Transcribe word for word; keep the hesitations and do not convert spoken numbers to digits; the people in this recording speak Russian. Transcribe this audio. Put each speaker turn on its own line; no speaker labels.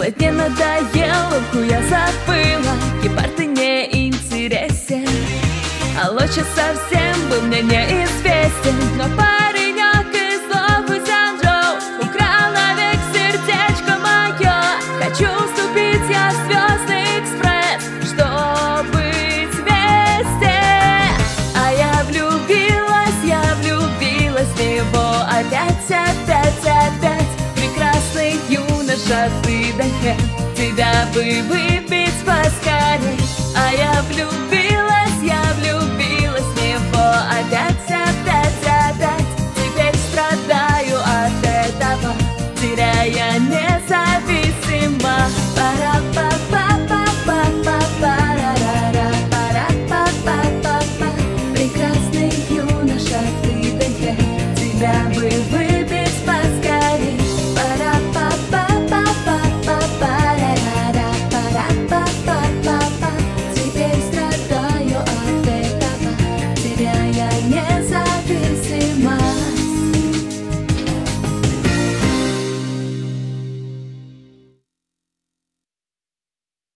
Сплетни надоел, ловку я забыла, Гепард ты не интересен, а лучше совсем был мне неизвестен. Но паренек из Ловы Сянчжоу украл навек сердечко мое. Хочу вступить я в Звездный экспресс, чтобы быть вместе. А я влюбилась, я влюбилась в него опять, опять, опять. Прекрасный юноша, ты да нет, тебя бы выпить поскорей. А я влюбилась, я влюбилась в него опять, опять, опять. Теперь страдаю от этого, теряя не